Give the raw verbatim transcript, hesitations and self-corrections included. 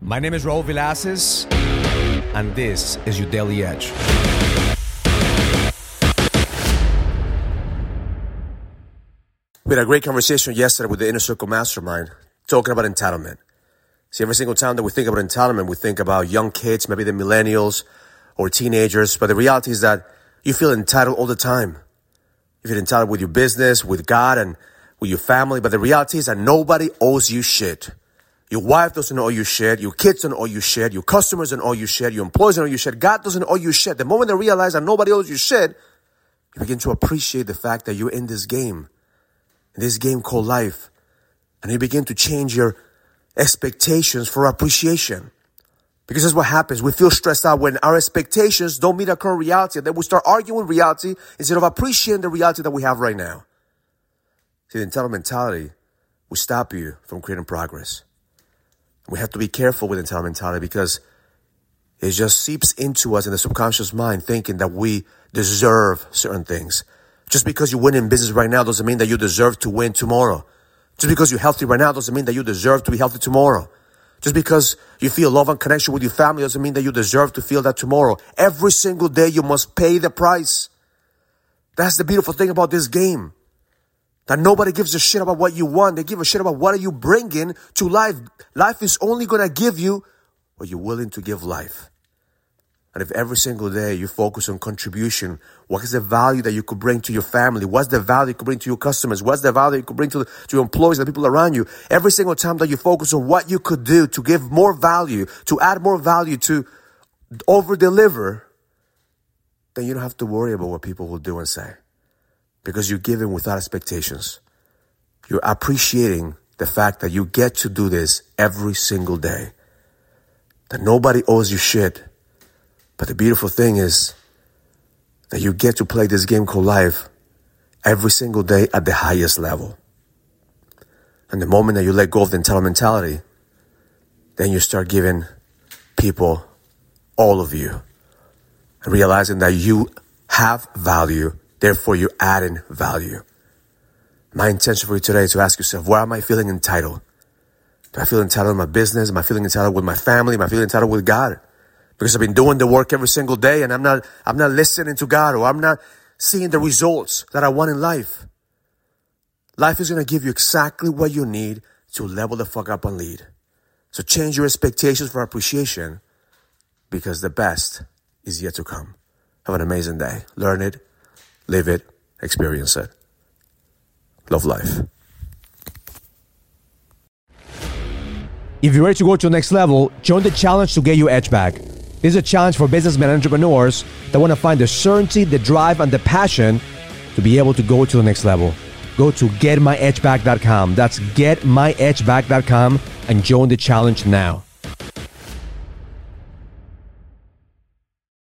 My name is Raul Villacis, and this is your Daily Edge. We had a great conversation yesterday with the Inner Circle Mastermind talking about entitlement. See, every single time that we think about entitlement, we think about young kids, maybe the millennials or teenagers. But the reality is that you feel entitled all the time. You feel entitled with your business, with God, and with your family. But the reality is that nobody owes you shit. Your wife doesn't owe you shit. Your kids don't owe you shit. Your customers don't owe you shit. Your employees don't owe you shit. God doesn't owe you shit. The moment they realize that nobody owes you shit, you begin to appreciate the fact that you're in this game. In this game called life. And you begin to change your expectations for appreciation. Because that's what happens. We feel stressed out when our expectations don't meet our current reality. And then we start arguing with reality instead of appreciating the reality that we have right now. See, the entitled mentality will stop you from creating progress. We have to be careful with entitled mentality because it just seeps into us in the subconscious mind thinking that we deserve certain things. Just because you win in business right now doesn't mean that you deserve to win tomorrow. Just because you're healthy right now doesn't mean that you deserve to be healthy tomorrow. Just because you feel love and connection with your family doesn't mean that you deserve to feel that tomorrow. Every single day you must pay the price. That's the beautiful thing about this game. That nobody gives a shit about what you want. They give a shit about what are you bringing to life. Life is only going to give you what you're willing to give life. And if every single day you focus on contribution, what is the value that you could bring to your family? What's the value you could bring to your customers? What's the value you could bring to, to your employees and the people around you? Every single time that you focus on what you could do to give more value, to add more value, to over-deliver, then you don't have to worry about what people will do and say. Because you're giving without expectations. You're appreciating the fact that you get to do this every single day. That nobody owes you shit. But the beautiful thing is that you get to play this game called life every single day at the highest level. And the moment that you let go of the entitled mentality, then you start giving people all of you. And realizing that you have value, therefore you're adding value. My intention for you today is to ask yourself, why am I feeling entitled? Do I feel entitled in my business? Am I feeling entitled with my family? Am I feeling entitled with God? Because I've been doing the work every single day and I'm not, I'm not listening to God, or I'm not seeing the results that I want in life. Life is going to give you exactly what you need to level the fuck up and lead. So change your expectations for appreciation because the best is yet to come. Have an amazing day. Learn it, live it, experience it. Love life. If you're ready to go to the next level, join the challenge to get your edge back. This is a challenge for businessmen and entrepreneurs that want to find the certainty, the drive, and the passion to be able to go to the next level. Go to get my edge back dot com. That's get my edge back dot com and join the challenge now.